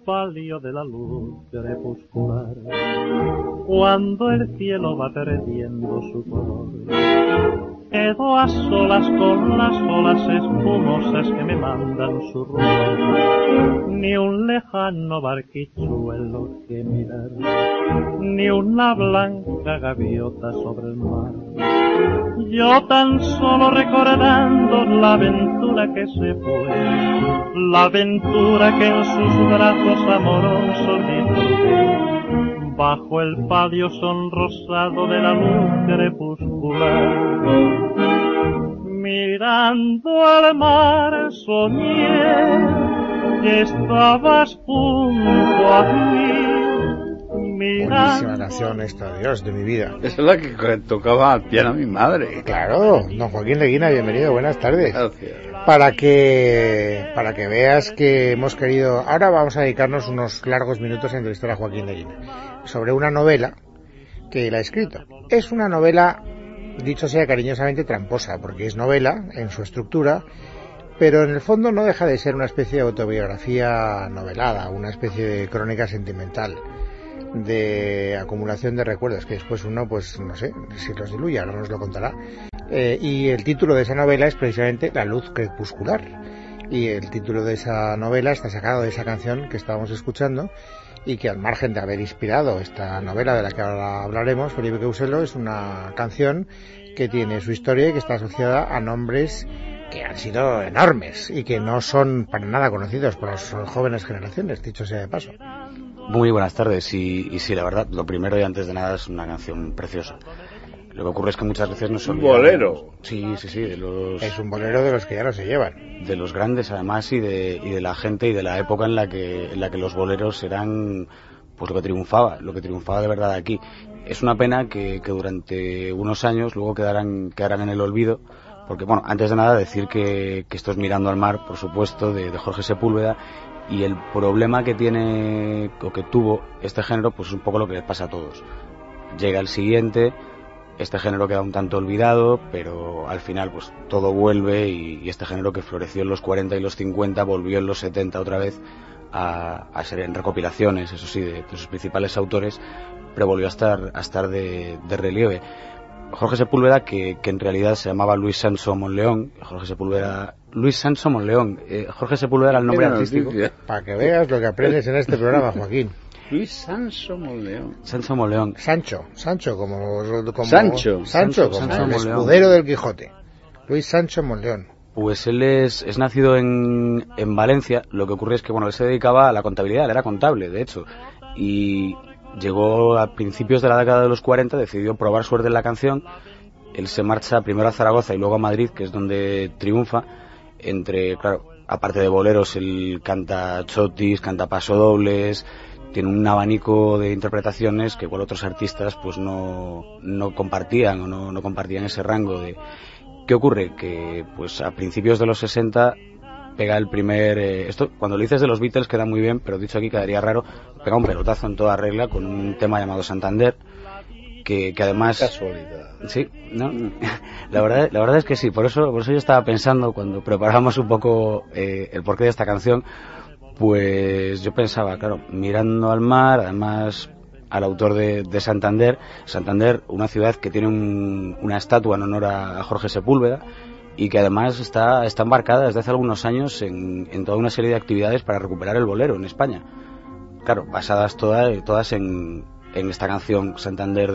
palio de la luz crepuscular, cuando el cielo va perdiendo su color, quedo a solas con las olas espumosas que me mandan su rumor. Ni un lejano barquichuelo que mirar, ni una blanca gaviota sobre el mar. Yo tan solo recordando la aventura que se fue, la aventura que en sus brazos amorosos disfruté, bajo el palio sonrosado de la luz crepuscular. Mirando al mar soñé que estabas junto a mí. Buenísima canción esta, Dios de mi vida. Esa es la que tocaba al piano mi madre. Claro, don Joaquín Leguina, bienvenido, buenas tardes. Gracias. Para que veas que hemos querido... Ahora vamos a dedicarnos unos largos minutos a entrevistar a Joaquín Leguina sobre una novela que él ha escrito. Es una novela, dicho sea cariñosamente, tramposa, porque es novela en su estructura, pero en el fondo no deja de ser una especie de autobiografía novelada, una especie de crónica sentimental, de acumulación de recuerdos que después uno, pues no sé si los diluye, ahora nos lo contará. Y el título de esa novela es precisamente La luz crepuscular, y el título de esa novela está sacado de esa canción que estábamos escuchando, y que al margen de haber inspirado esta novela de la que ahora hablaremos, Felipe Couselo, es una canción que tiene su historia y que está asociada a nombres que han sido enormes y que no son para nada conocidos por las jóvenes generaciones, dicho sea de paso. Muy buenas tardes, y sí, la verdad, lo primero y antes de nada es una canción preciosa. Lo que ocurre es que muchas veces no se olvida... ¿Un bolero? Sí, de los... Es un bolero de los que ya no se llevan. De los grandes, además, y de la gente y de la época en la que los boleros eran pues lo que triunfaba de verdad aquí. Es una pena que durante unos años luego quedaran en el olvido, porque, bueno, antes de nada decir que esto es Mirando al mar, por supuesto, de Jorge Sepúlveda, y el problema que tiene o que tuvo este género pues es un poco lo que les pasa a todos. Llega el siguiente, este género queda un tanto olvidado, pero al final pues todo vuelve, y este género que floreció en los 40 y los 50 volvió en los 70 otra vez a ser en recopilaciones, eso sí, de sus principales autores, pero volvió a estar de relieve. Jorge Sepúlveda, que en realidad se llamaba Luis Sancho Monleón. Jorge Sepúlveda era el nombre artístico. Para que veas lo que aprendes en este programa, Joaquín. Luis Sancho Monleón. Sancho Monleón. Sancho, como el escudero del Quijote. Luis Sancho Monleón. Pues él es nacido en Valencia. Lo que ocurre es que, bueno, él se dedicaba a la contabilidad, él era contable, de hecho, y llegó a principios de la década de los 40, decidió probar suerte en la canción. Él se marcha primero a Zaragoza y luego a Madrid, que es donde triunfa. Claro, aparte de boleros, él canta chotis, canta pasodobles, tiene un abanico de interpretaciones que igual otros artistas pues no compartían, o no compartían ese rango de... ¿Qué ocurre? Que pues a principios de los 60 pega el primer... esto, cuando lo dices de los Beatles queda muy bien, pero dicho aquí quedaría raro. Pega un pelotazo en toda regla con un tema llamado Santander, que además... Casualidad. Sí, ¿no? La verdad es que sí, por eso yo estaba pensando cuando preparamos un poco el porqué de esta canción, pues yo pensaba, claro, Mirando al mar, además al autor de Santander, una ciudad que tiene una estatua en honor a Jorge Sepúlveda, y que además está embarcada desde hace algunos años en toda una serie de actividades para recuperar el bolero en España. Claro, basadas todas en esta canción Santander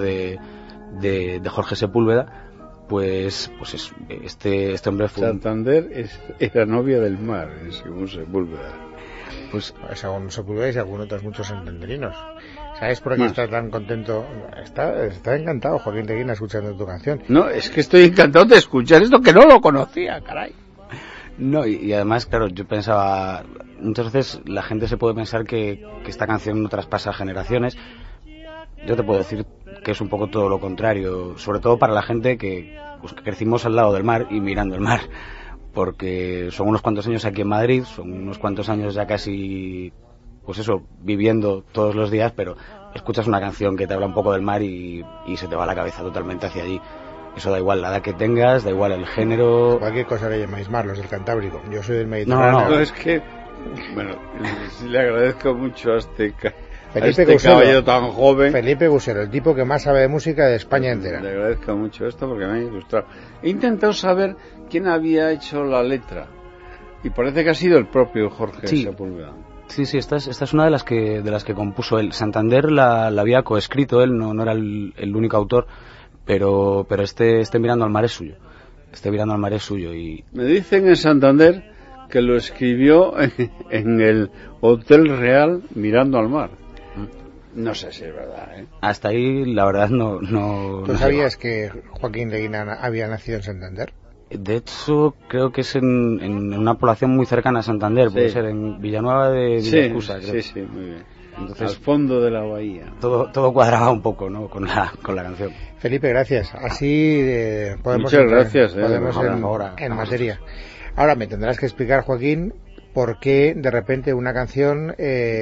de Jorge Sepúlveda. Pues este hombre fue... Santander era novia del mar, según Sepúlveda. Pues según Sepúlveda y según otros muchos santanderinos. ¿Sabes por qué está tan contento? Está encantado Joaquín Leguina escuchando tu canción. No, es que estoy encantado de escuchar esto, que no lo conocía, caray. No, y además, claro, yo pensaba, muchas veces la gente se puede pensar que esta canción no traspasa generaciones. Yo te puedo decir que es un poco todo lo contrario, sobre todo para la gente que crecimos al lado del mar y mirando el mar, porque son unos cuantos años aquí en Madrid, son unos cuantos años ya casi, pues eso, viviendo todos los días, pero escuchas una canción que te habla un poco del mar y se te va la cabeza totalmente hacia allí. Eso da igual la edad que tengas, da igual el género. Cualquier cosa le llamáis mar, los del Cantábrico. Yo soy del Mediterráneo. No, es que Bueno, le agradezco mucho a este Felipe caballero tan joven. Felipe Gusero, el tipo que más sabe de música de España entera. Le agradezco mucho esto porque me ha ilustrado. He intentado saber quién había hecho la letra y parece que ha sido el propio Jorge Sepúlveda. Sí, esta es una de las que compuso él. Santander la había coescrito él, no era el único autor, pero este Mirando al mar es suyo. Mirando al mar es suyo y me dicen en Santander que lo escribió en el Hotel Real Mirando al mar. No sé si es verdad, ¿eh? Hasta ahí, la verdad, no. ¿Tú sabías que Joaquín Leguina había nacido en Santander? De hecho, creo que es en una población muy cercana a Santander, puede ser en Villanueva de Villaescusa, creo. Sí, muy bien. Entonces, al fondo de la bahía. Todo cuadraba un poco, ¿no? Con la canción. Felipe, gracias. Así podemos Muchas gracias, podemos en materia. Ahora me tendrás que explicar, Joaquín, por qué de repente una canción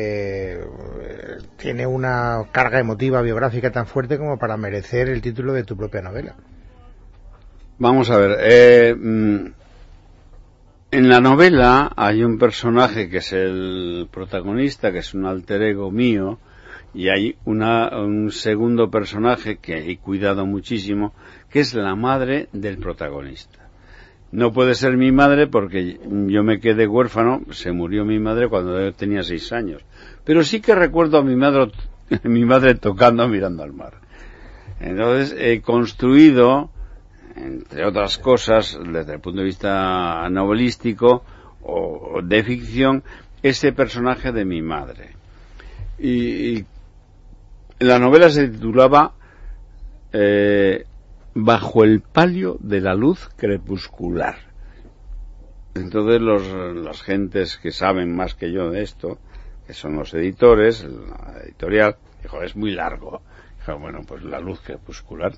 tiene una carga emotiva biográfica tan fuerte como para merecer el título de tu propia novela. Vamos a ver, en la novela hay un personaje que es el protagonista, que es un alter ego mío, y hay un segundo personaje que he cuidado muchísimo, que es la madre del protagonista. No puede ser mi madre porque yo me quedé huérfano, se murió mi madre cuando yo tenía 6 años. Pero sí que recuerdo a mi madre tocando Mirando al mar. Entonces he construido, entre otras cosas, desde el punto de vista novelístico o de ficción, ese personaje de mi madre. Y la novela se titulaba Bajo el palio de la luz crepuscular. Entonces las gentes que saben más que yo de esto, que son los editores, la editorial, dijo, es muy largo. Dijo, bueno, pues la luz crepuscular.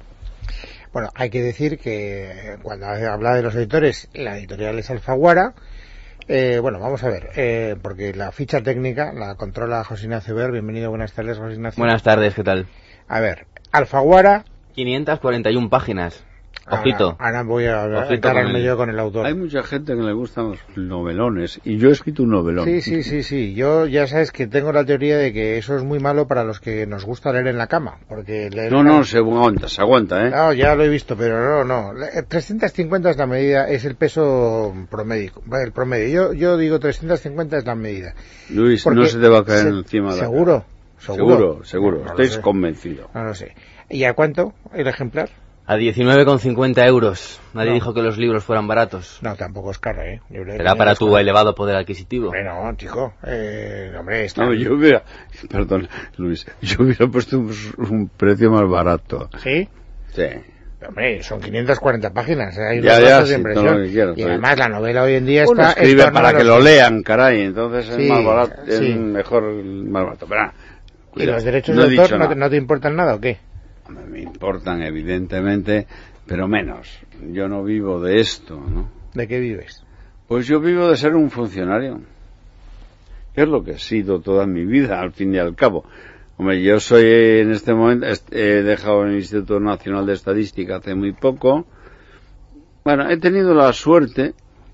Bueno, hay que decir que cuando habla de los editores, la editorial es Alfaguara. Bueno, vamos a ver, porque la ficha técnica la controla José Ignacio Ver. Bienvenido, buenas tardes, José Ignacio. Buenas tardes, ¿qué tal? A ver, Alfaguara... 541 páginas. Ojito. Ahora voy a encargarme yo con el autor. Hay mucha gente que le gustan los novelones, y yo he escrito un novelón. Sí. Yo ya sabes que tengo la teoría de que eso es muy malo para los que nos gusta leer en la cama, porque leer se aguanta, ¿eh? No, ya lo he visto, pero no. 350 es la medida, es el peso promedio. El promedio. Yo digo 350 es la medida. Luis, porque no se te va a caer encima de la cara. Seguro. No Estoy convencido. No lo sé. ¿Y a cuánto el ejemplar? A 19,50 euros. Nadie dijo que los libros fueran baratos. No, tampoco es caro, ¿eh? Será para tu elevado poder adquisitivo. Bueno, chico, hombre, perdón, Luis, yo hubiera puesto un precio más barato. ¿Sí? Sí. Hombre, son 540 páginas, hay unos gastos de impresión. Y además la novela hoy en día está... escribe para que lo lean, caray, entonces es más barato, es mejor más barato. Pero, ¿y los derechos de autor no te importan nada o qué? Me importan, evidentemente, pero menos. Yo no vivo de esto, ¿no? ¿De qué vives? Pues yo vivo de ser un funcionario. Es lo que he sido toda mi vida, al fin y al cabo. Hombre, yo soy en este momento, he dejado el Instituto Nacional de Estadística hace muy poco. Bueno, he tenido la suerte,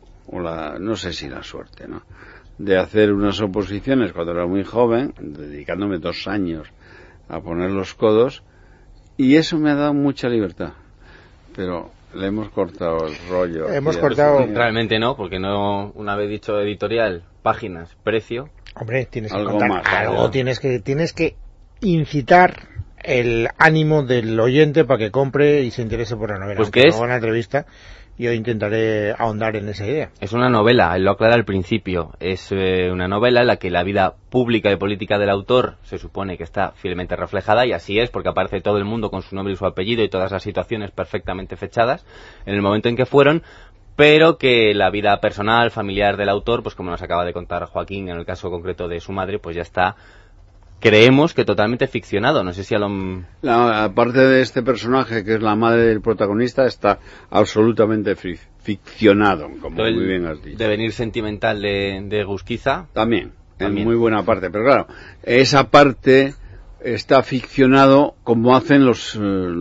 no sé si la suerte, ¿no?, de hacer unas oposiciones cuando era muy joven, dedicándome 2 años a poner los codos, y eso me ha dado mucha libertad. Pero le hemos cortado el rollo. Realmente no, porque no, una vez dicho editorial, páginas, precio. Hombre, tienes que contar algo, tienes que incitar el ánimo del oyente para que compre y se interese por la novela. Pues que es en la entrevista yo intentaré ahondar en esa idea. Es una novela, él lo aclara al principio. Es una novela en la que la vida pública y política del autor se supone que está fielmente reflejada, y así es, porque aparece todo el mundo con su nombre y su apellido y todas las situaciones perfectamente fechadas en el momento en que fueron, pero que la vida personal, familiar del autor, pues como nos acaba de contar Joaquín en el caso concreto de su madre, pues ya está, creemos que totalmente ficcionado. No sé si aparte de este personaje que es la madre del protagonista, está absolutamente ficcionado, como muy bien has dicho. Devenir sentimental de Gusquiza también, en muy buena parte, pero claro, esa parte está ficcionado como hacen los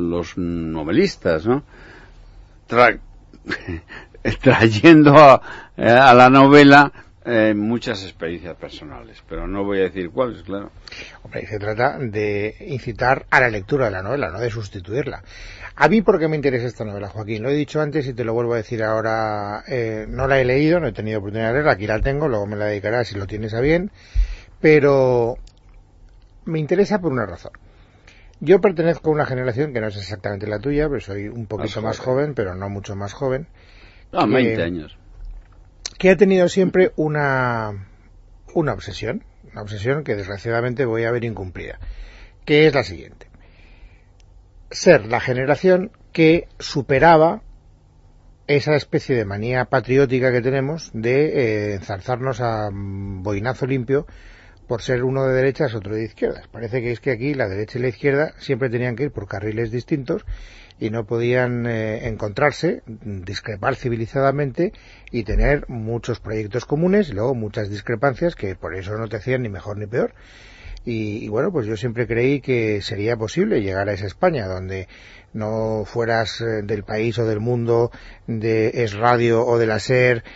novelistas, ¿no? Trayendo a la novela muchas experiencias personales, pero no voy a decir cuáles, claro. Hombre, se trata de incitar a la lectura de la novela, no de sustituirla. A mí, ¿por qué me interesa esta novela, Joaquín? Lo he dicho antes y te lo vuelvo a decir ahora. No la he leído, no he tenido oportunidad de leerla, aquí la tengo, luego me la dedicarás si lo tienes a bien, pero me interesa por una razón. Yo pertenezco a una generación que no es exactamente la tuya, pero soy un poquito más joven, pero no mucho más joven. 20 años. Que ha tenido siempre una obsesión que desgraciadamente voy a ver incumplida, que es la siguiente: ser la generación que superaba esa especie de manía patriótica que tenemos de enzarzarnos a boinazo limpio por ser uno de derechas, otro de izquierdas. Parece que es que aquí la derecha y la izquierda siempre tenían que ir por carriles distintos y no podían encontrarse, discrepar civilizadamente y tener muchos proyectos comunes y luego muchas discrepancias que por eso no te hacían ni mejor ni peor. Y bueno, pues yo siempre creí que sería posible llegar a esa España donde no fueras del país o del mundo, de Es Radio o de la SER,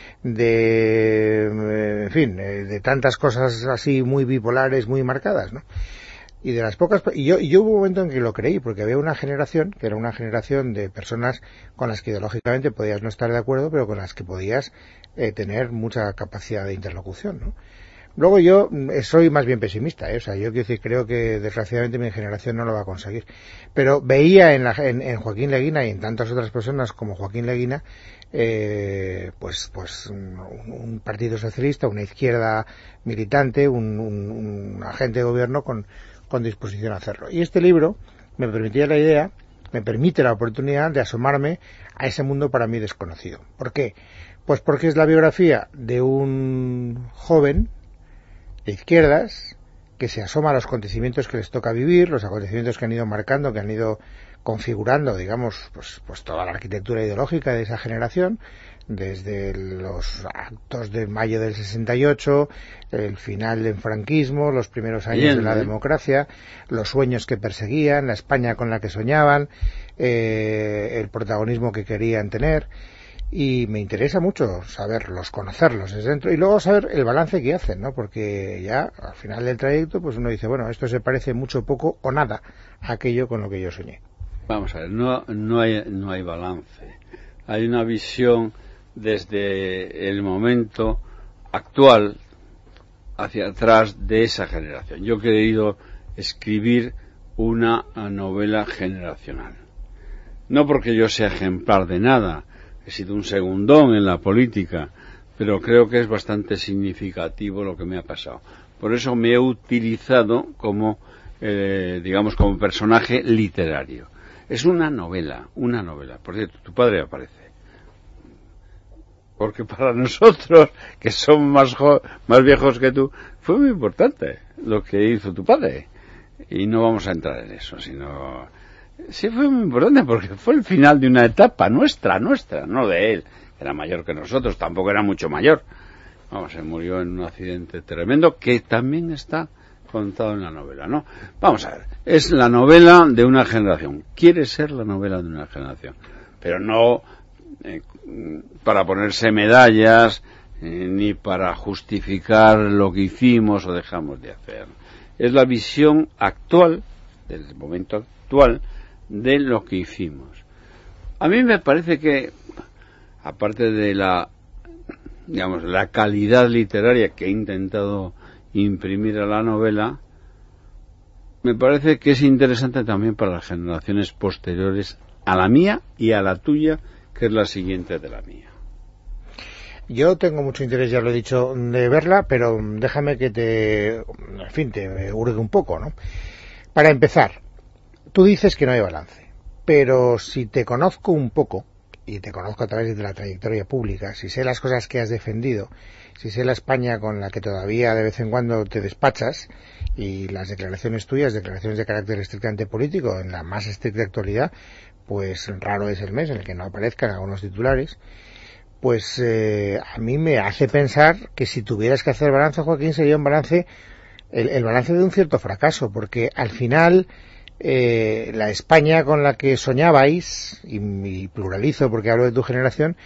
en fin, de tantas cosas así muy bipolares, muy marcadas, ¿no? Y de las pocas, y yo hubo un momento en que lo creí, porque había una generación que era una generación de personas con las que ideológicamente podías no estar de acuerdo, pero con las que podías tener mucha capacidad de interlocución, ¿no? Luego yo soy más bien pesimista, o sea, yo quiero decir, creo que desgraciadamente mi generación no lo va a conseguir. Pero veía en Joaquín Leguina y en tantas otras personas como Joaquín Leguina, pues un partido socialista, una izquierda militante, un agente de gobierno con disposición a hacerlo. Y este libro me permite la oportunidad de asomarme a ese mundo para mí desconocido. ¿Por qué? Pues porque es la biografía de un joven de izquierdas que se asoma a los acontecimientos que les toca vivir, los acontecimientos que han ido marcando, que han ido configurando, digamos, pues toda la arquitectura ideológica de esa generación, desde los actos de mayo del 68, el final del franquismo, los primeros años de la democracia, los sueños que perseguían, la España con la que soñaban, el protagonismo que querían tener. Y me interesa mucho saberlos, conocerlos desde dentro y luego saber el balance que hacen, ¿no? Porque ya al final del trayecto pues uno dice, bueno, esto se parece mucho, poco o nada a aquello con lo que yo soñé. Vamos a ver, no hay balance. Hay una visión desde el momento actual hacia atrás de esa generación. Yo he querido escribir una novela generacional. No porque yo sea ejemplar de nada, he sido un segundón en la política, pero creo que es bastante significativo lo que me ha pasado. Por eso me he utilizado como, digamos, como personaje literario. Es una novela. Por cierto, tu padre aparece. Porque para nosotros, que somos más viejos que tú, fue muy importante lo que hizo tu padre. Y no vamos a entrar en eso, sino... Sí, fue muy importante porque fue el final de una etapa nuestra, no de él. Era mayor que nosotros, tampoco era mucho mayor. Vamos, se murió en un accidente tremendo que también está contado en la novela, ¿no? Vamos a ver, es la novela de una generación. Quiere ser la novela de una generación, pero no para ponerse medallas ni para justificar lo que hicimos o dejamos de hacer. Es la visión actual, del momento actual, de lo que hicimos. A mí me parece que, aparte de la calidad literaria que he intentado imprimir a la novela, me parece que es interesante también para las generaciones posteriores a la mía y a la tuya, que es la siguiente de la mía. Yo tengo mucho interés, ya lo he dicho, de verla, pero déjame que te hurgue un poco, ¿no? Para empezar, tú dices que no hay balance, pero si te conozco un poco, y te conozco a través de la trayectoria pública, si sé las cosas que has defendido, si sé la España con la que todavía de vez en cuando te despachas, y las declaraciones tuyas, declaraciones de carácter estrictamente político, en la más estricta actualidad, pues raro es el mes en el que no aparezcan algunos titulares, pues a mí me hace pensar que si tuvieras que hacer balance, Joaquín, sería un balance, el balance de un cierto fracaso, porque al final la España con la que soñabais, y pluralizo porque hablo de tu generación,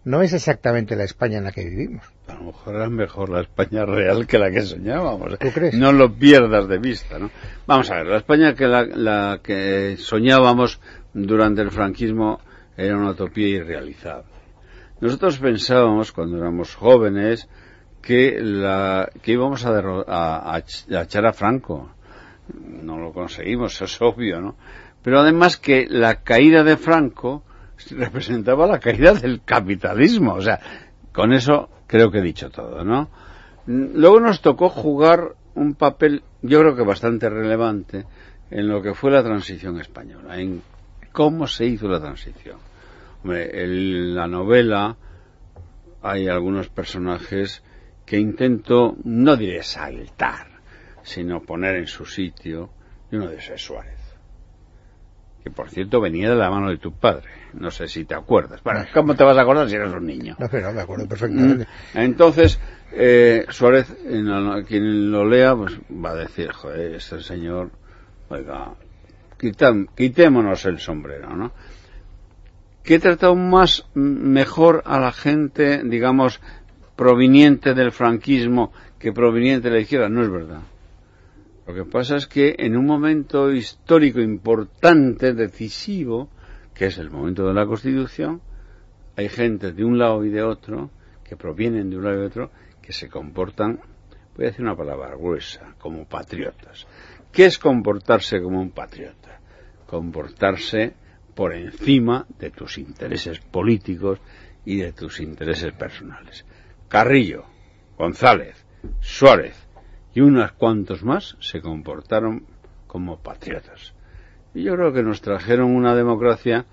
no es exactamente la España en la que vivimos. A lo mejor era mejor la España real que la que soñábamos. ¿Tú crees? No lo pierdas de vista, ¿no? Vamos a ver, la España que la que soñábamos durante el franquismo era una utopía irrealizable. Nosotros pensábamos, cuando éramos jóvenes, que íbamos a echar a Franco. No lo conseguimos, eso es obvio, ¿no? Pero además que la caída de Franco representaba la caída del capitalismo. O sea, con eso creo que he dicho todo, ¿no? Luego nos tocó jugar un papel, yo creo que bastante relevante, en lo que fue la transición española, en cómo se hizo la transición. Hombre, en la novela hay algunos personajes que intento, no diré saltar, sino poner en su sitio, y uno de esos es Suárez, que por cierto venía de la mano de tu padre, no sé si te acuerdas. Bueno, ¿cómo te vas a acordar si eres un niño? No, pero me acuerdo perfectamente. Entonces, Suárez, quien lo lea, pues va a decir, joder, este señor, oiga, quitémonos el sombrero, ¿no? Que he tratado mejor a la gente, digamos, proveniente del franquismo que proveniente de la izquierda. No es verdad. Lo que pasa es que en un momento histórico importante, decisivo, que es el momento de la Constitución, hay gente de un lado y de otro, que provienen de un lado y de otro, que se comportan, voy a decir una palabra gruesa, como patriotas. ¿Qué es comportarse como un patriota? Comportarse por encima de tus intereses políticos y de tus intereses personales. Carrillo, González, Suárez y unos cuantos más se comportaron como patriotas. Y yo creo que nos trajeron una democracia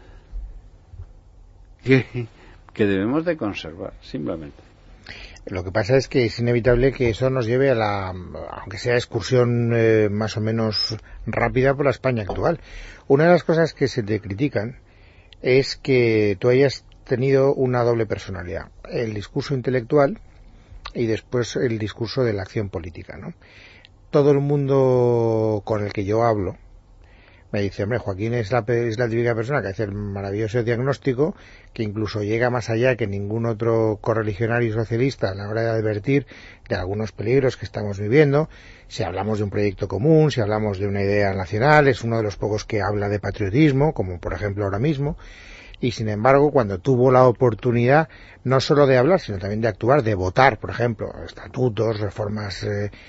que debemos de conservar, simplemente. Lo que pasa es que es inevitable que eso nos lleve a aunque sea excursión más o menos rápida por la España actual. Una de las cosas que se te critican es que tú hayas tenido una doble personalidad, el discurso intelectual y después el discurso de la acción política, ¿no? Todo el mundo con el que yo hablo me dice, hombre, Joaquín es la típica persona que hace el maravilloso diagnóstico, que incluso llega más allá que ningún otro correligionario socialista a la hora de advertir de algunos peligros que estamos viviendo. Si hablamos de un proyecto común, si hablamos de una idea nacional, es uno de los pocos que habla de patriotismo, como por ejemplo ahora mismo. Y sin embargo, cuando tuvo la oportunidad no solo de hablar, sino también de actuar, de votar, por ejemplo, estatutos, reformas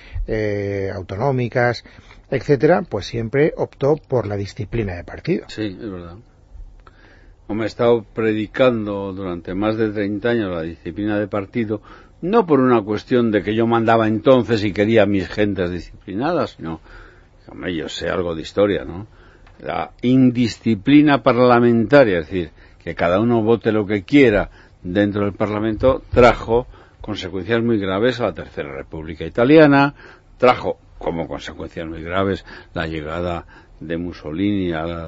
autonómicas, etcétera, pues siempre optó por la disciplina de partido. Sí, es verdad. Como he estado predicando durante más de 30 años la disciplina de partido, no por una cuestión de que yo mandaba entonces y quería a mis gentes disciplinadas, sino, hombre, yo sé algo de historia, ¿no? La indisciplina parlamentaria, es decir, que cada uno vote lo que quiera dentro del Parlamento, trajo consecuencias muy graves a la Tercera República Italiana, trajo como consecuencias muy graves la llegada de Mussolini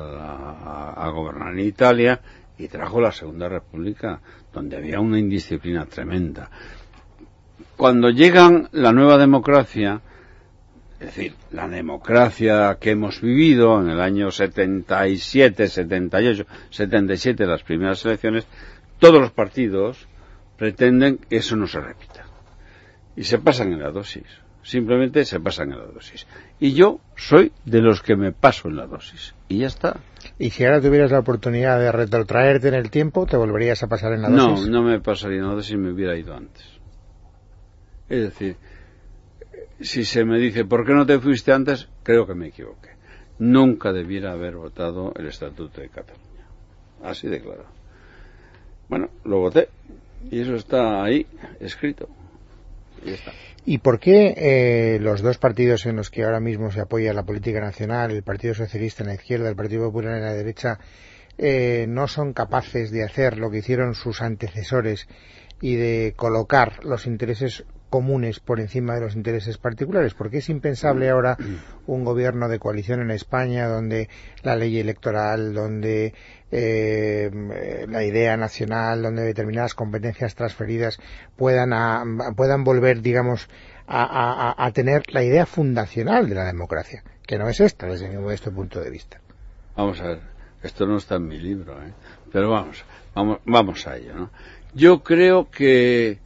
a gobernar en Italia, y trajo la Segunda República, donde había una indisciplina tremenda. Cuando llegan la nueva democracia, es decir, la democracia que hemos vivido en el año 77, 78, 77, las primeras elecciones, todos los partidos pretenden que eso no se repita. Y se pasan en la dosis. Simplemente se pasan en la dosis. Y yo soy de los que me paso en la dosis. Y ya está. ¿Y si ahora tuvieras la oportunidad de retrotraerte en el tiempo, te volverías a pasar en la dosis? No me pasaría en la dosis, me hubiera ido antes. Es decir, si se me dice, ¿por qué no te fuiste antes? Creo que me equivoqué. Nunca debiera haber votado el Estatuto de Cataluña. Así de claro. Bueno, lo voté. Y eso está ahí, escrito. Y ya está. ¿Y por qué los dos partidos en los que ahora mismo se apoya la política nacional, el Partido Socialista en la izquierda, el Partido Popular en la derecha, no son capaces de hacer lo que hicieron sus antecesores y de colocar los intereses comunes por encima de los intereses particulares? Porque es impensable ahora un gobierno de coalición en España donde la ley electoral, donde la idea nacional, donde determinadas competencias transferidas puedan volver, digamos, a tener la idea fundacional de la democracia, que no es esta desde mi modesto punto de vista. Vamos a ver, Esto no está en mi libro, pero vamos a ello, ¿no? Yo creo que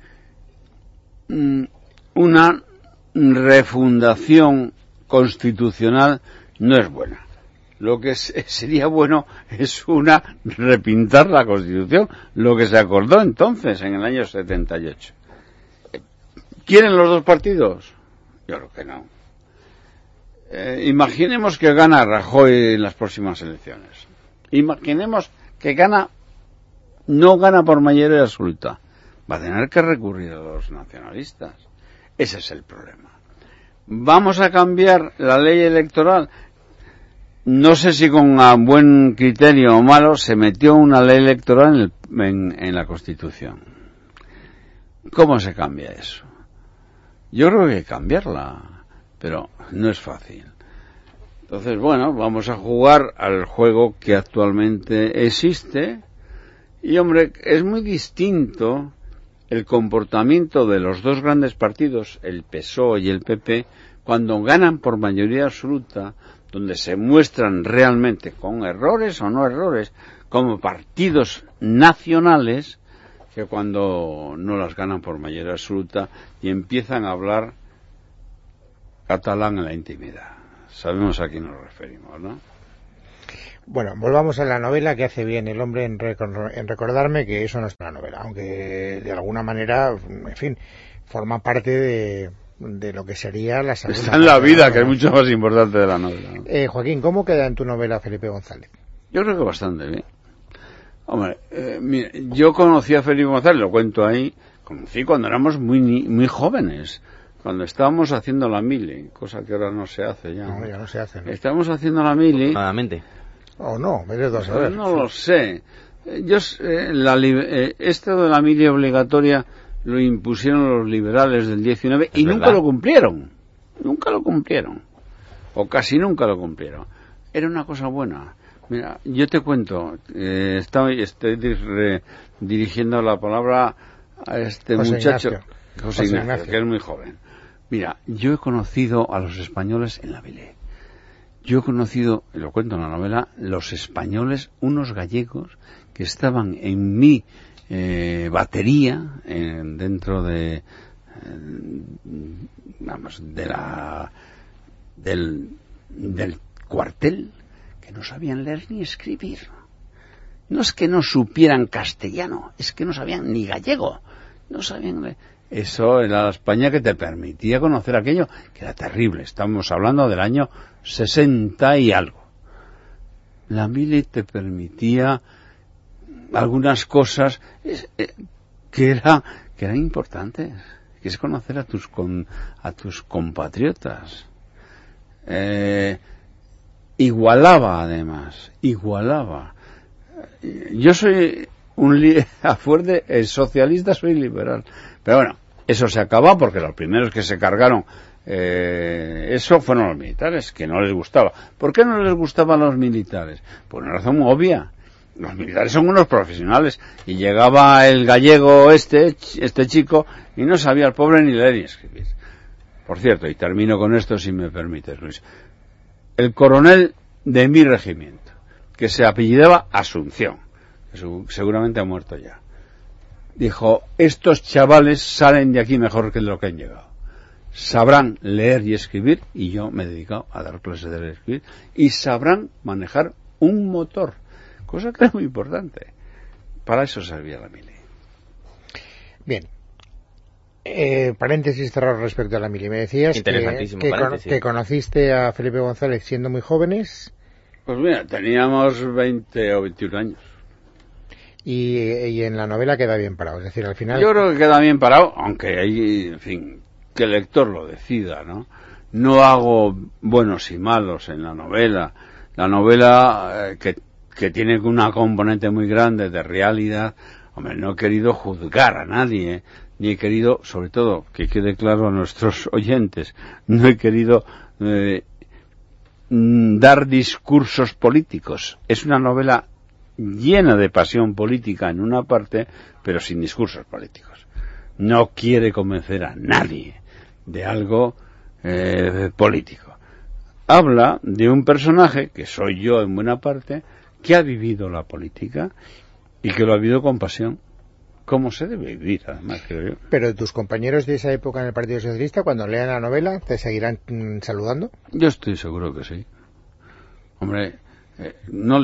una refundación constitucional no es buena. Lo que sería bueno es repintar la Constitución, lo que se acordó entonces, en el año 78. ¿Quieren los dos partidos? Yo creo que no. Imaginemos que gana Rajoy en las próximas elecciones. Imaginemos que no gana por mayoría absoluta. Va a tener que recurrir a los nacionalistas. Ese es el problema. ¿Vamos a cambiar la ley electoral? No sé si con buen criterio o malo se metió una ley electoral en la Constitución. ¿Cómo se cambia eso? Yo creo que hay que cambiarla, pero no es fácil. Entonces, bueno, vamos a jugar al juego que actualmente existe y, hombre, es muy distinto el comportamiento de los dos grandes partidos, el PSOE y el PP, cuando ganan por mayoría absoluta, donde se muestran realmente, con errores o no errores, como partidos nacionales, que cuando no las ganan por mayoría absoluta y empiezan a hablar catalán en la intimidad. Sabemos a quién nos referimos, ¿no? Bueno, volvamos a la novela, que hace bien el hombre en recordarme que eso no es una novela, aunque de alguna manera, en fin, forma parte de lo que sería la segunda. Está en la vida, que es mucho más importante de la novela, ¿no? Joaquín, ¿cómo queda en tu novela Felipe González? Yo creo que bastante bien. Hombre, mira, yo conocí a Felipe González, lo cuento ahí, conocí cuando éramos muy jóvenes, cuando estábamos haciendo la mili, cosa que ahora no se hace ya. No, ya no se hace, ¿no? Estábamos haciendo la mili. Nuevamente. ¿O no? Me debo saber. No lo sé. Esto de la mili obligatoria lo impusieron los liberales del 19 y nunca lo cumplieron. Nunca lo cumplieron. O casi nunca lo cumplieron. Era una cosa buena. Mira, yo te cuento, estoy dirigiendo la palabra a este José muchacho, Ignacio. José Ignacio, que es muy joven. Mira, yo he conocido a los españoles en la mili. Yo he conocido, lo cuento en la novela, los españoles, unos gallegos que estaban en mi batería, dentro de, del cuartel, que no sabían leer ni escribir. No es que no supieran castellano, es que no sabían ni gallego, no sabían leer. Eso era la España que te permitía conocer aquello, que era terrible. Estamos hablando del año 60 y algo. La mili te permitía algunas cosas que eran importantes, que es conocer a tus compatriotas. Igualaba, además, Yo soy a fuerte socialista, soy liberal. Pero bueno, eso se acaba porque los primeros que se cargaron eso fueron los militares, que no les gustaba. ¿Por qué no les gustaban los militares? Por una razón obvia. Los militares son unos profesionales y llegaba el gallego este chico y no sabía el pobre ni leer ni escribir. Por cierto, y termino con esto si me permites, Luis. El coronel de mi regimiento, que se apellidaba Asunción, que seguramente ha muerto ya, dijo: estos chavales salen de aquí mejor que lo que han llegado. Sabrán leer y escribir, y yo me he dedicado a dar clases de leer y escribir, y sabrán manejar un motor, cosa que es muy importante. Para eso servía la mili. Bien. Paréntesis cerrado respecto a la mili. Me decías que conociste a Felipe González siendo muy jóvenes. Pues mira, teníamos 20 o 21 años. Y en la novela queda bien parado, es decir, al final... Yo creo que queda bien parado, aunque hay, en fin, que el lector lo decida, ¿no? No hago buenos y malos en la novela. La novela, que tiene una componente muy grande de realidad, hombre, no he querido juzgar a nadie, ni he querido, sobre todo, que quede claro a nuestros oyentes, no he querido dar discursos políticos. Es una novela llena de pasión política en una parte, pero sin discursos políticos. No quiere convencer a nadie de algo político. Habla de un personaje, que soy yo en buena parte, que ha vivido la política y que lo ha vivido con pasión, como se debe vivir, además, creo yo. Pero tus compañeros de esa época en el Partido Socialista, cuando lean la novela, ¿te seguirán saludando? Yo estoy seguro que sí. Hombre, no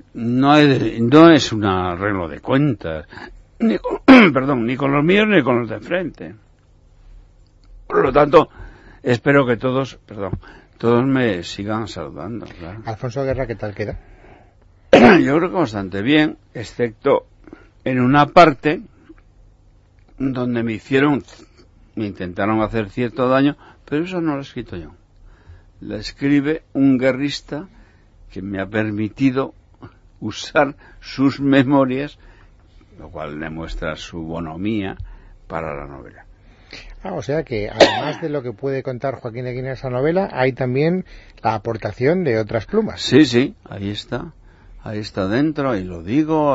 es un arreglo de cuentas, ni con los míos ni con los de enfrente. Por lo tanto, espero que todos me sigan saludando, claro. Alfonso Guerra, ¿qué tal queda? Yo creo que bastante bien, excepto en una parte donde me intentaron hacer cierto daño, pero eso no lo he escrito yo. La escribe un guerrista que me ha permitido usar sus memorias, lo cual demuestra su bonomía para la novela. O sea que además de lo que puede contar Joaquín Leguina en esa novela, hay también la aportación de otras plumas. Sí, ahí está dentro, y lo digo.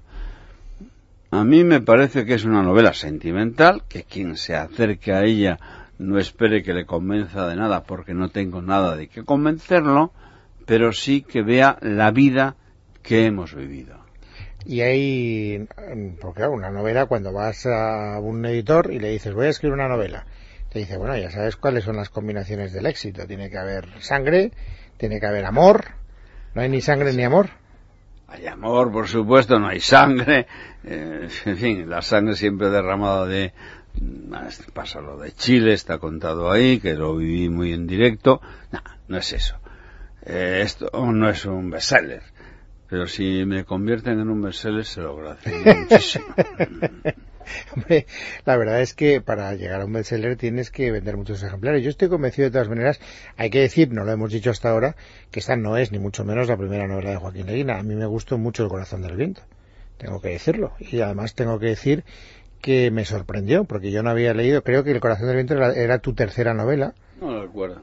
A mí me parece que es una novela sentimental, que quien se acerque a ella no espere que le convenza de nada, porque no tengo nada de qué convencerlo, pero sí que vea la vida que hemos vivido. Y hay, porque claro, una novela, cuando vas a un editor y le dices, voy a escribir una novela, te dice, bueno, ya sabes cuáles son las combinaciones del éxito. Tiene que haber sangre, tiene que haber amor. ¿No hay ni sangre ni amor? Hay amor, por supuesto, no hay sangre. En fin, la sangre siempre derramada de... Pasa lo de Chile, está contado ahí, que lo viví muy en directo. No es eso. Esto no es un bestseller. Pero si me convierten en un bestseller, se lo agradecería muchísimo. Hombre, la verdad es que para llegar a un bestseller tienes que vender muchos ejemplares. Yo estoy convencido, de todas maneras, hay que decir, no lo hemos dicho hasta ahora, que esta no es ni mucho menos la primera novela de Joaquín Leguina. A mí me gustó mucho El corazón del viento, tengo que decirlo. Y además tengo que decir que me sorprendió, porque yo no había leído, creo que El corazón del viento era tu tercera novela. No lo recuerdo.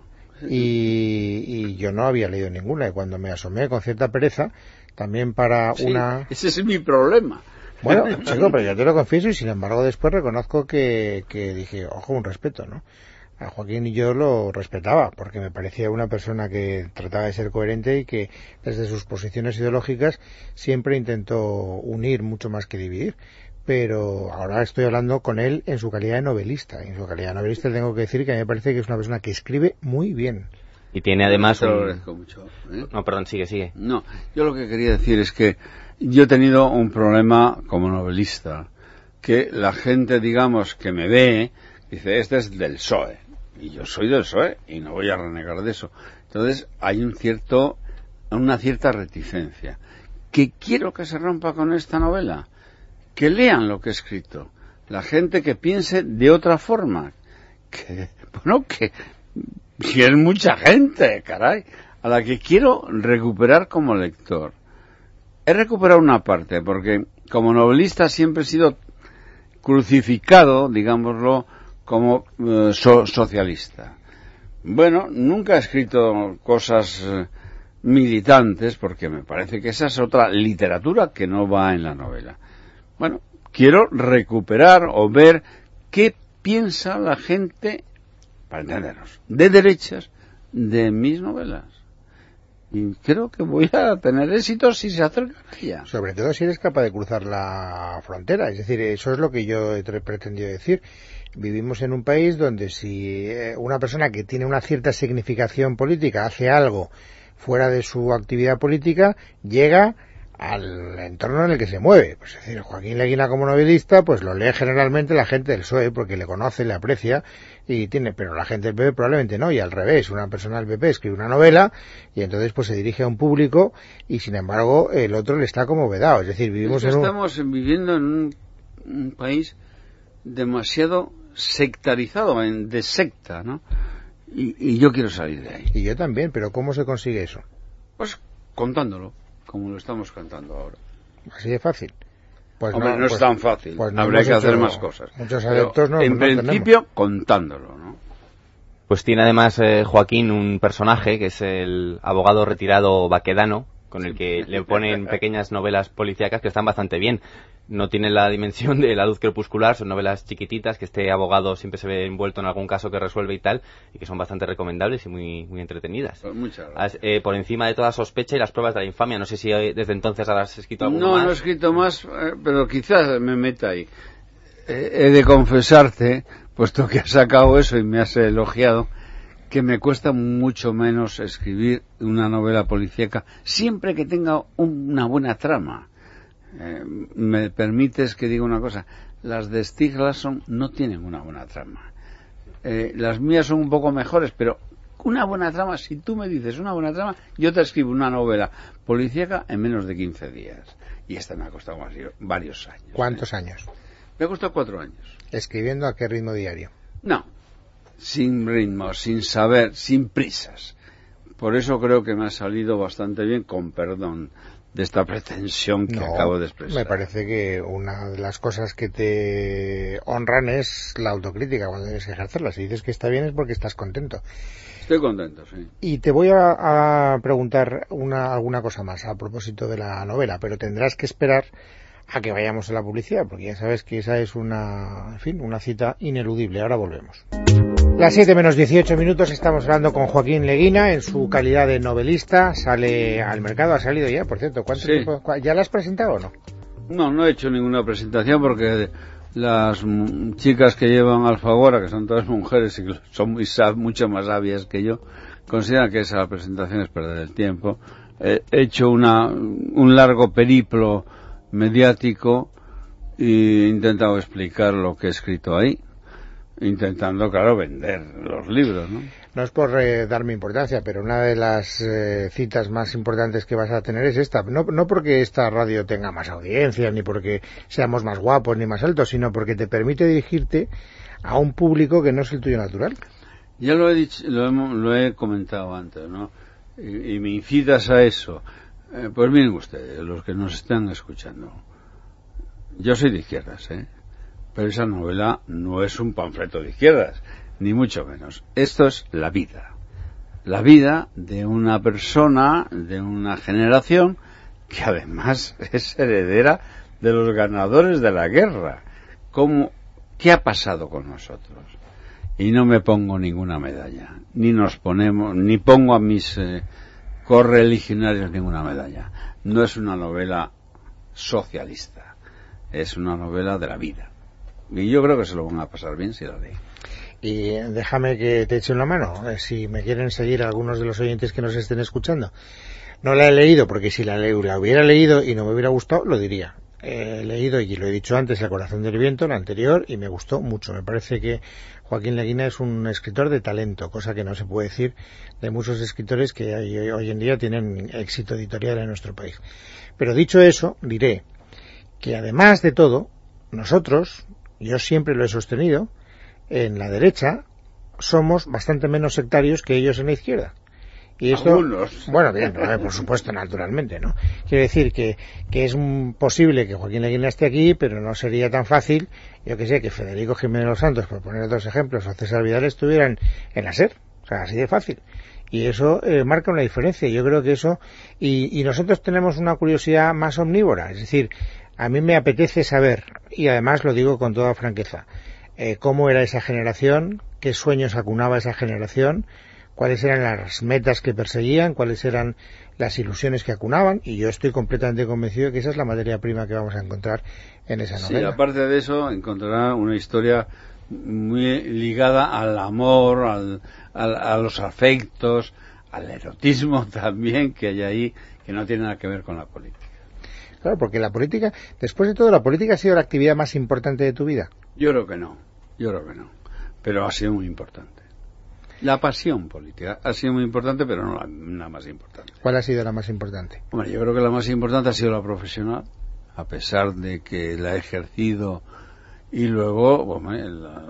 Y yo no había leído ninguna, y cuando me asomé con cierta pereza, también para una... Ese es mi problema. Bueno, chico, pero yo te lo confieso, y sin embargo después reconozco que dije, ojo, un respeto, ¿no? A Joaquín y yo lo respetaba, porque me parecía una persona que trataba de ser coherente y que desde sus posiciones ideológicas siempre intentó unir mucho más que dividir. Pero ahora estoy hablando con él en su calidad de novelista. Y en su calidad de novelista tengo que decir que a mí me parece que es una persona que escribe muy bien. Y tiene además... Te lo agradezco mucho, ¿eh? No, perdón, sigue. No, yo lo que quería decir es que yo he tenido un problema como novelista, que la gente, digamos, que me ve, dice, este es del PSOE, y yo soy del PSOE, y no voy a renegar de eso. Entonces hay una cierta reticencia. ¿Qué quiero que se rompa con esta novela? Que lean lo que he escrito. La gente que piense de otra forma. Que es mucha gente, caray, a la que quiero recuperar como lector. He recuperado una parte, porque como novelista siempre he sido crucificado, digámoslo, como socialista. Bueno, nunca he escrito cosas militantes, porque me parece que esa es otra literatura que no va en la novela. Bueno, quiero recuperar o ver qué piensa la gente, para entendernos, de derechas de mis novelas. Y creo que voy a tener éxito si se acercan a ella. Sobre todo si eres capaz de cruzar la frontera. Es decir, eso es lo que yo he pretendido decir. Vivimos en un país donde si una persona que tiene una cierta significación política hace algo fuera de su actividad política, llega al entorno en el que se mueve. Pues es decir, Joaquín Leguina como novelista, pues lo lee generalmente la gente del PSOE, porque le conoce, le aprecia, y pero la gente del PP probablemente no, y al revés, una persona del PP escribe una novela, y entonces pues se dirige a un público, y sin embargo el otro le está como vedado. Es decir, estamos viviendo en un país demasiado sectarizado, de secta, ¿no? Y yo quiero salir de ahí. Y yo también, pero ¿cómo se consigue eso? Pues contándolo, como lo estamos cantando ahora. Así de fácil. Pues hombre, no es tan fácil. Pues habría que hacer más cosas. Muchos adeptos en principio, contándolo, ¿no? Pues tiene además Joaquín un personaje que es el abogado retirado Baquedano, con el que le ponen pequeñas novelas policíacas que están bastante bien. No tienen la dimensión de La luz crepuscular, son novelas chiquititas, que este abogado siempre se ve envuelto en algún caso que resuelve y tal, y que son bastante recomendables y muy, muy entretenidas. Pues muchas gracias. Por encima de toda sospecha y Las pruebas de la infamia. No sé si desde entonces habrás escrito algo más. No he escrito más, pero quizás me meta ahí. He de confesarte, puesto que has sacado eso y me has elogiado, que me cuesta mucho menos escribir una novela policíaca siempre que tenga una buena trama. Me permites que diga una cosa, las de Stieg Larsson no tienen una buena trama. Las mías son un poco mejores, pero una buena trama, si tú me dices una buena trama, yo te escribo una novela policíaca en menos de 15 días. Y esta me ha costado varios años. ¿Cuántos años? Me ha costado 4 años. ¿Escribiendo a qué ritmo diario? No, sin ritmo, sin saber, sin prisas. Por eso creo que me ha salido bastante bien, con perdón de esta pretensión que acabo de expresar. Me parece que una de las cosas que te honran es la autocrítica cuando debes ejercerla. Si dices que está bien es porque estás contento. Estoy contento, sí. Y te voy a preguntar alguna cosa más a propósito de la novela, pero tendrás que esperar a que vayamos a la publicidad, porque ya sabes que esa es una cita ineludible. Ahora volvemos. Las 7 menos 18 minutos, estamos hablando con Joaquín Leguina en su calidad de novelista. Sale al mercado, ha salido ya, por cierto. ¿Cuánto tiempo? ¿Ya la has presentado o no? No he hecho ninguna presentación porque las chicas que llevan Alfagora, que son todas mujeres y que son mucho más sabias que yo, consideran que esa presentación es perder el tiempo. He hecho un largo periplo mediático e intentado explicar lo que he escrito ahí, intentando, claro, vender los libros, ¿no? No es por darme importancia, pero una de las citas más importantes que vas a tener es esta. No porque esta radio tenga más audiencia, ni porque seamos más guapos, ni más altos, sino porque te permite dirigirte a un público que no es el tuyo natural. Ya lo he dicho, lo he comentado antes, ¿no? Y me incitas a eso. Pues miren ustedes, los que nos están escuchando. Yo soy de izquierdas, pero esa novela no es un panfleto de izquierdas, ni mucho menos. Esto es la vida. La vida de una persona, de una generación, que además es heredera de los ganadores de la guerra. ¿Qué ha pasado con nosotros? Y no me pongo ninguna medalla, ni pongo a mis correligionarios ninguna medalla. No es una novela socialista, es una novela de la vida. Y yo creo que se lo van a pasar bien si la leen. Y déjame que te eche una mano, si me quieren seguir algunos de los oyentes que nos estén escuchando. No la he leído, porque si la hubiera leído y no me hubiera gustado, lo diría. He leído, y lo he dicho antes, El corazón del viento, la anterior, y me gustó mucho. Me parece que Joaquín Leguina es un escritor de talento, cosa que no se puede decir de muchos escritores que hoy en día tienen éxito editorial en nuestro país. Pero dicho eso, diré que además de todo, nosotros, yo siempre lo he sostenido, en la derecha somos bastante menos sectarios que ellos en la izquierda. Y esto, algunos. Bueno, bien, por supuesto, naturalmente, ¿no? Quiero decir que es posible que Joaquín Leguina esté aquí, pero no sería tan fácil, yo que sé, que Federico Jiménez Los Santos, por poner otros ejemplos, o César Vidal estuvieran en la SER. O sea, así de fácil. Y eso marca una diferencia. Yo creo que eso... Y nosotros tenemos una curiosidad más omnívora. Es decir, a mí me apetece saber, y además lo digo con toda franqueza, cómo era esa generación, qué sueños acunaba esa generación, cuáles eran las metas que perseguían, cuáles eran las ilusiones que acunaban, y yo estoy completamente convencido de que esa es la materia prima que vamos a encontrar en esa novela. Sí, aparte de eso, encontrará una historia muy ligada al amor, a los afectos, al erotismo también que hay ahí, que no tiene nada que ver con la política. Claro, porque la política, después de todo, ¿la política ha sido la actividad más importante de tu vida? Yo creo que no, pero ha sido muy importante. La pasión política ha sido muy importante, pero no la más importante. ¿Cuál ha sido la más importante? Hombre, yo creo que la más importante ha sido la profesional, a pesar de que la he ejercido, y luego, hombre,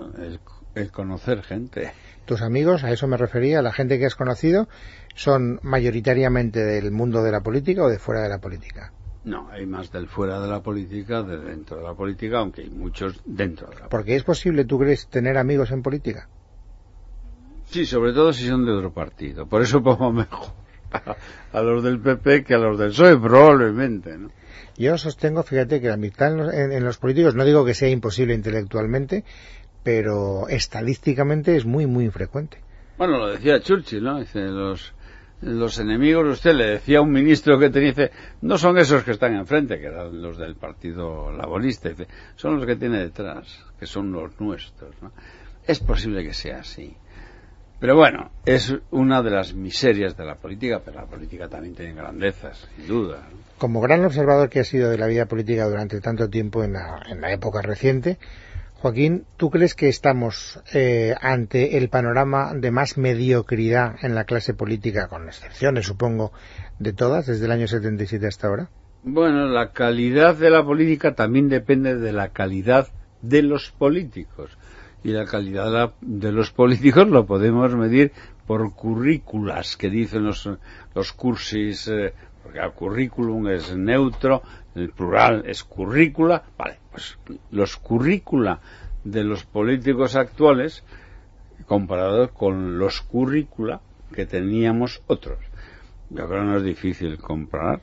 el conocer gente. ¿Tus amigos, a eso me refería, la gente que has conocido, son mayoritariamente del mundo de la política o de fuera de la política? No, hay más del fuera de la política, de dentro de la política, aunque hay muchos dentro de la política. ¿Porque es posible, tú crees, tener amigos en política? Sí, sobre todo si son de otro partido. Por eso pongo mejor. a los del PP que a los del PSOE, probablemente, ¿no? Yo sostengo, fíjate, que la amistad en los políticos, no digo que sea imposible intelectualmente, pero estadísticamente es muy, muy infrecuente. Bueno, lo decía Churchill, ¿no? Dice, los enemigos, usted le decía a un ministro que tenía, dice, no son esos que están enfrente, que eran los del Partido Laborista, dice, son los que tiene detrás, que son los nuestros, ¿no? Es posible que sea así. Pero bueno, es una de las miserias de la política, pero la política también tiene grandezas, sin duda, ¿no? Como gran observador que ha sido de la vida política durante tanto tiempo en la época reciente, Joaquín, ¿tú crees que estamos ante el panorama de más mediocridad en la clase política, con excepciones, supongo, de todas, desde el año 77 hasta ahora? Bueno, la calidad de la política también depende de la calidad de los políticos. Y la calidad de los políticos lo podemos medir por currículas, que dicen los cursis, porque el currículum es neutro, el plural es currícula. Vale, pues los currícula de los políticos actuales comparados con los currícula que teníamos otros. Yo creo que no es difícil comparar.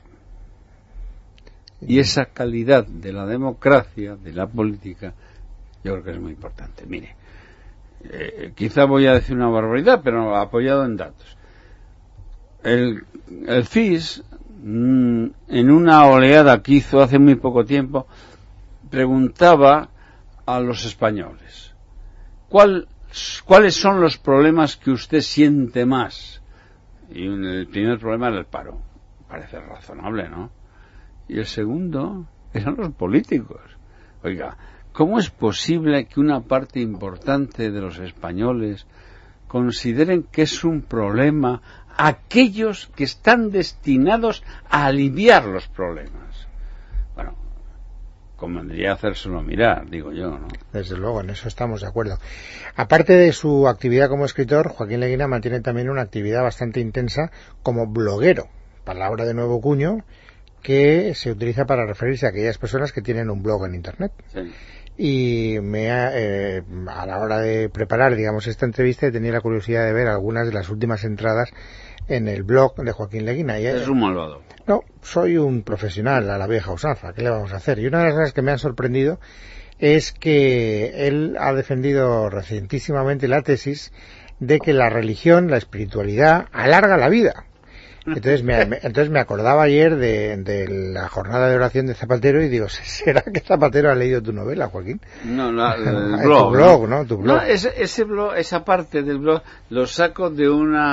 Y esa calidad de la democracia, de la política, yo creo que es muy importante. Mire, quizá voy a decir una barbaridad, pero apoyado en datos. El CIS, en una oleada que hizo hace muy poco tiempo, preguntaba a los españoles, ¿cuáles son los problemas que usted siente más? Y el primer problema era el paro. Parece razonable, ¿no? Y el segundo eran los políticos. Oiga, ¿cómo es posible que una parte importante de los españoles consideren que es un problema aquellos que están destinados a aliviar los problemas? Bueno, convendría hacérselo mirar, digo yo, ¿no? Desde luego, en eso estamos de acuerdo. Aparte de su actividad como escritor, Joaquín Leguina mantiene también una actividad bastante intensa como bloguero, palabra de nuevo cuño, que se utiliza para referirse a aquellas personas que tienen un blog en Internet. Sí. Y a la hora de preparar, digamos, esta entrevista, he tenido la curiosidad de ver algunas de las últimas entradas en el blog de Joaquín Leguina. Es un malvado. No, soy un profesional a la vieja usanza, ¿qué le vamos a hacer? Y una de las cosas que me han sorprendido es que él ha defendido recientísimamente la tesis de que la religión, la espiritualidad, alarga la vida. Entonces me acordaba ayer de la jornada de oración de Zapatero y digo, ¿será que Zapatero ha leído tu novela, Joaquín? No, el blog. Tu blog, ¿no? Tu blog. No, ese blog, esa parte del blog, lo saco de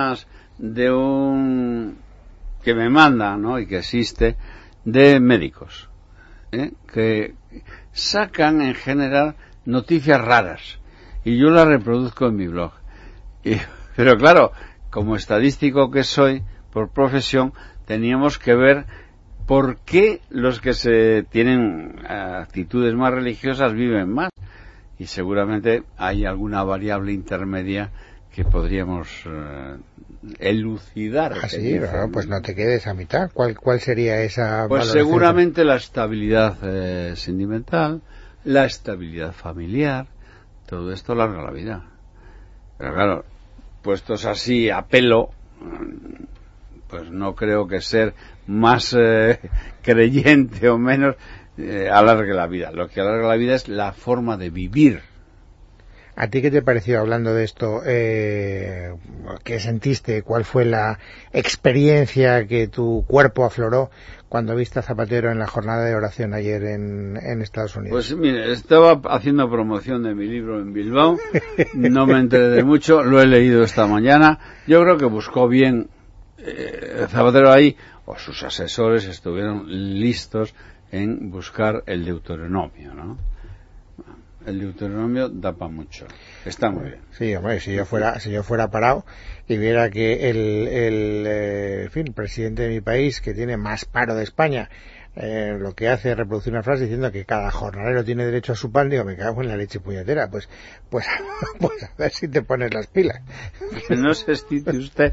un que me manda, ¿no? Y que existe, de médicos, que sacan en general noticias raras. Y yo las reproduzco en mi blog. Pero claro, como estadístico que soy, por profesión, teníamos que ver por qué los que se tienen actitudes más religiosas viven más. Y seguramente hay alguna variable intermedia que podríamos elucidar. Ah, sí, bueno, pues no te quedes a mitad. ¿Cuál sería esa Pues valoración? seguramente la estabilidad sentimental, la estabilidad familiar, todo esto alarga la vida. Pero claro, puestos así a pelo, pues no creo que ser más creyente o menos alargue la vida. Lo que alarga la vida es la forma de vivir. ¿A ti qué te pareció hablando de esto? ¿Qué sentiste? ¿Cuál fue la experiencia que tu cuerpo afloró cuando viste a Zapatero en la jornada de oración ayer en Estados Unidos? Pues mire, estaba haciendo promoción de mi libro en Bilbao, no me enteré de mucho, lo he leído esta mañana. Yo creo que buscó bien Zapatero ahí, o sus asesores estuvieron listos en buscar el Deuteronomio, ¿no? El Deuteronomio da para mucho. Está muy bien. Sí, hombre, si yo fuera parado y viera que el presidente de mi país, que tiene más paro de España, lo que hace es reproducir una frase diciendo que cada jornalero tiene derecho a su pan, digo, me cago en la leche puñetera. Pues a ver si te pones las pilas. No se excite usted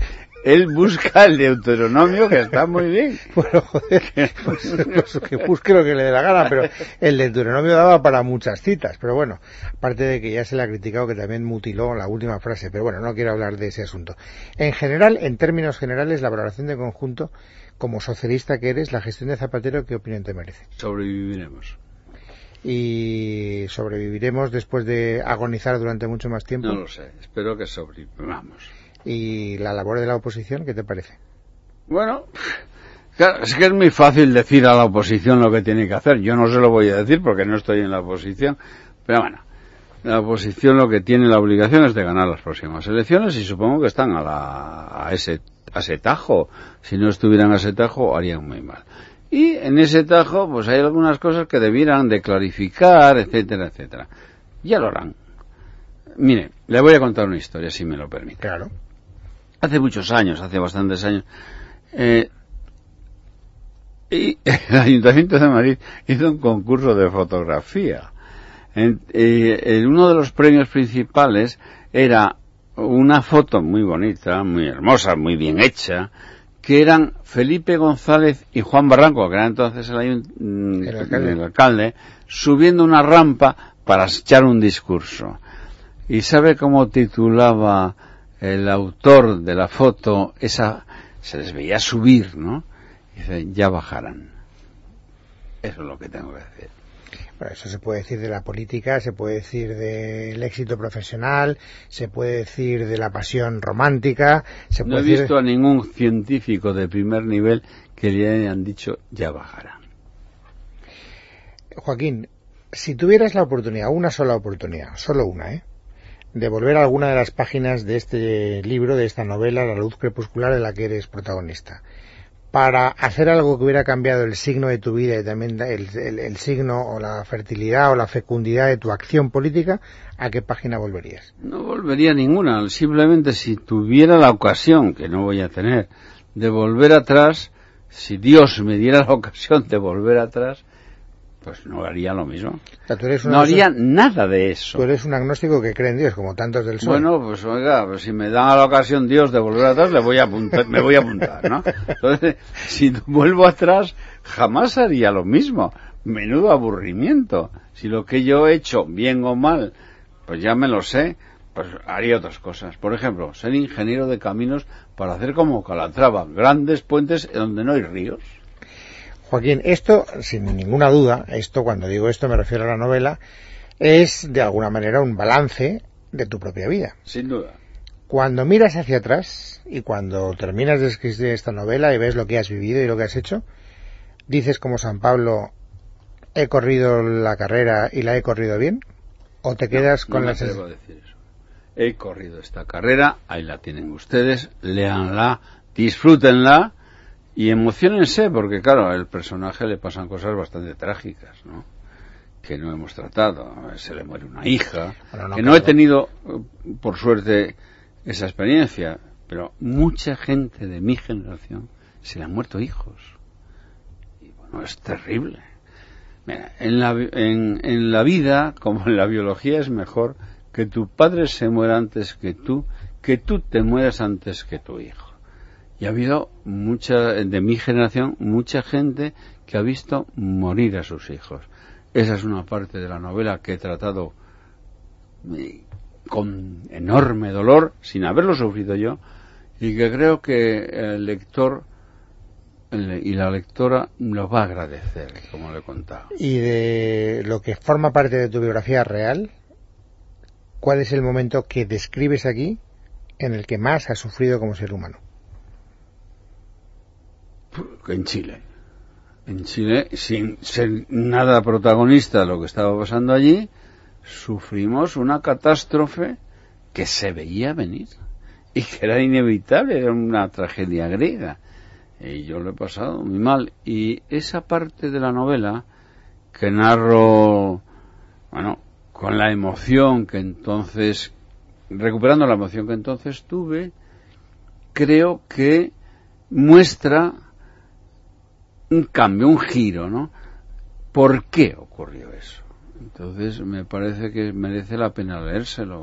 él busca el Deuteronomio, que está muy bien. Bueno, joder, pues que busque lo que le dé la gana, pero el Deuteronomio daba para muchas citas, pero bueno, aparte de que ya se le ha criticado que también mutiló la última frase, pero bueno, no quiero hablar de ese asunto. En general, en términos generales, la valoración de conjunto, como socialista que eres, la gestión de Zapatero, ¿qué opinión te merece? Sobreviviremos. ¿Y sobreviviremos después de agonizar durante mucho más tiempo? No lo sé, espero que sobrevivamos. ¿Y la labor de la oposición, qué te parece? Bueno, claro, es que es muy fácil decir a la oposición lo que tiene que hacer. Yo no se lo voy a decir porque no estoy en la oposición, pero bueno, la oposición lo que tiene la obligación es de ganar las próximas elecciones y supongo que están a ese tajo. Si no estuvieran a ese tajo, harían muy mal. Y en ese tajo, pues hay algunas cosas que debieran de clarificar, etcétera, etcétera. Ya lo harán. Mire, le voy a contar una historia, si me lo permite. Claro. Hace muchos años, hace bastantes años, y el Ayuntamiento de Madrid hizo un concurso de fotografía. Uno de los premios principales era una foto muy bonita, muy hermosa, muy bien hecha, que eran Felipe González y Juan Barranco, que era entonces el alcalde, subiendo una rampa para echar un discurso. ¿Y sabe cómo titulaba el autor de la foto? Se les veía subir, ¿no? Dice, ya bajarán. Eso es lo que tengo que decir. Bueno, eso se puede decir de la política, se puede decir del éxito profesional, se puede decir de la pasión romántica. No he visto a ningún científico de primer nivel que le hayan dicho ya bajarán. Joaquín, si tuvieras la oportunidad, una sola oportunidad, solo una, de volver a alguna de las páginas de este libro, de esta novela, La luz crepuscular, de la que eres protagonista, para hacer algo que hubiera cambiado el signo de tu vida y también el signo o la fertilidad o la fecundidad de tu acción política, ¿a qué página volverías? No volvería a ninguna, simplemente si tuviera la ocasión, que no voy a tener, de volver atrás, si Dios me diera la ocasión de volver atrás, pues no haría lo mismo. O sea, no haría nada de eso. Tú eres un agnóstico que cree en Dios, como tantos del PSOE. Bueno, pues oiga, pues si me da la ocasión Dios de volver atrás, me voy a apuntar, ¿no? Entonces, si vuelvo atrás, jamás haría lo mismo. Menudo aburrimiento. Si lo que yo he hecho, bien o mal, pues ya me lo sé, pues haría otras cosas. Por ejemplo, ser ingeniero de caminos para hacer como Calatrava, grandes puentes donde no hay ríos. Joaquín, esto, sin ninguna duda, cuando digo esto me refiero a la novela, es de alguna manera un balance de tu propia vida. Sin duda. Cuando miras hacia atrás y cuando terminas de escribir esta novela y ves lo que has vivido y lo que has hecho, dices como San Pablo, he corrido la carrera y la he corrido bien, o te quedas con la sensación. No me atrevo a decir eso. He corrido esta carrera, ahí la tienen ustedes, léanla, disfrútenla. Y emociónense, porque claro, al personaje le pasan cosas bastante trágicas, ¿no? Que no hemos tratado. Se le muere una hija, que no he tenido, por suerte, esa experiencia, pero mucha gente de mi generación se le han muerto hijos. Y bueno, es terrible. Mira, en la vida, como en la biología, es mejor que tu padre se muera antes que tú te mueras antes que tu hijo. Y ha habido de mi generación, mucha gente que ha visto morir a sus hijos. Esa es una parte de la novela que he tratado con enorme dolor, sin haberlo sufrido yo, y que creo que el lector y la lectora lo va a agradecer, como le he contado. Y de lo que forma parte de tu biografía real, ¿cuál es el momento que describes aquí en el que más has sufrido como ser humano? En Chile, sin ser nada protagonista de lo que estaba pasando allí, sufrimos una catástrofe que se veía venir y que era inevitable, era una tragedia griega, y yo lo he pasado muy mal. Y esa parte de la novela que narro, bueno, con la emoción que entonces, recuperando la emoción que entonces tuve, creo que muestra un cambio, un giro, ¿no? ¿Por qué ocurrió eso? Entonces me parece que merece la pena leérselo.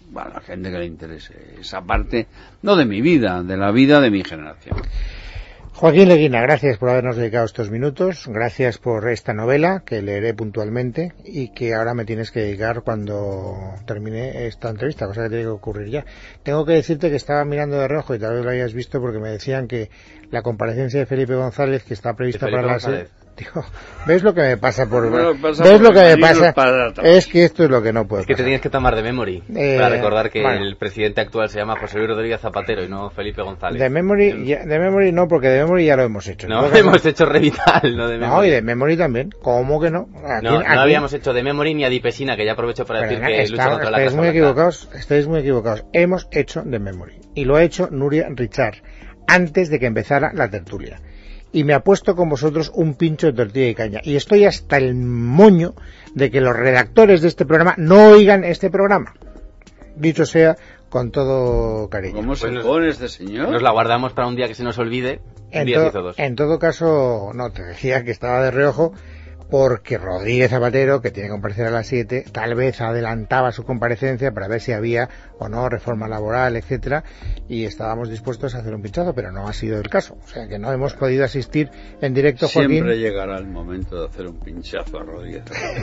a la gente que le interese esa parte, no de mi vida, de la vida de mi generación. Joaquín Leguina, gracias por habernos dedicado estos minutos, gracias por esta novela que leeré puntualmente y que ahora me tienes que dedicar cuando termine esta entrevista, cosa que tiene que ocurrir ya. Tengo que decirte que estaba mirando de reojo y tal vez lo hayas visto porque me decían que la comparecencia de Felipe González, que está prevista para las... Digo, ¿ves lo que me pasa por... ¿Ves lo que me pasa? Es que esto es lo que no puedo. Es que te tienes que tomar de memory para recordar que bueno, el presidente actual se llama José Luis Rodríguez Zapatero y no Felipe González. De memory no, porque de memory ya lo hemos hecho. No, hemos hecho Revital, no de memory. No, y de memory también. ¿Cómo que no? No habíamos hecho de memory ni adipesina, que ya aprovecho para decir que lucha contra la casa blanca. Estáis muy equivocados. Hemos hecho de memory. Y lo ha hecho Nuria Richard, antes de que empezara la tertulia. Y me ha puesto con vosotros un pincho de tortilla y caña. Y estoy hasta el moño de que los redactores de este programa no oigan este programa. Dicho sea, con todo cariño. ¿Cómo se pone este señor? Nos la guardamos para un día que se nos olvide. En todo caso, no, te decía que estaba de reojo porque Rodríguez Zapatero, que tiene que comparecer a las 7, tal vez adelantaba su comparecencia para ver si había o no reforma laboral, etcétera, y estábamos dispuestos a hacer un pinchazo, pero no ha sido el caso. O sea que no hemos podido asistir en directo, Joaquín. Siempre llegará el momento de hacer un pinchazo a Rodríguez.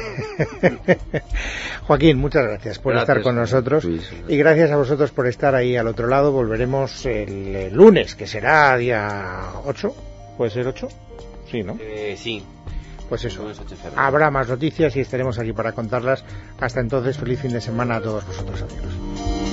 Joaquín, muchas gracias por estar con nosotros, y gracias a vosotros por estar ahí al otro lado. Volveremos el lunes, que será día 8, ¿puede ser 8? Sí, ¿no? Sí. Pues eso, habrá más noticias y estaremos aquí para contarlas. Hasta entonces, feliz fin de semana a todos vosotros, amigos.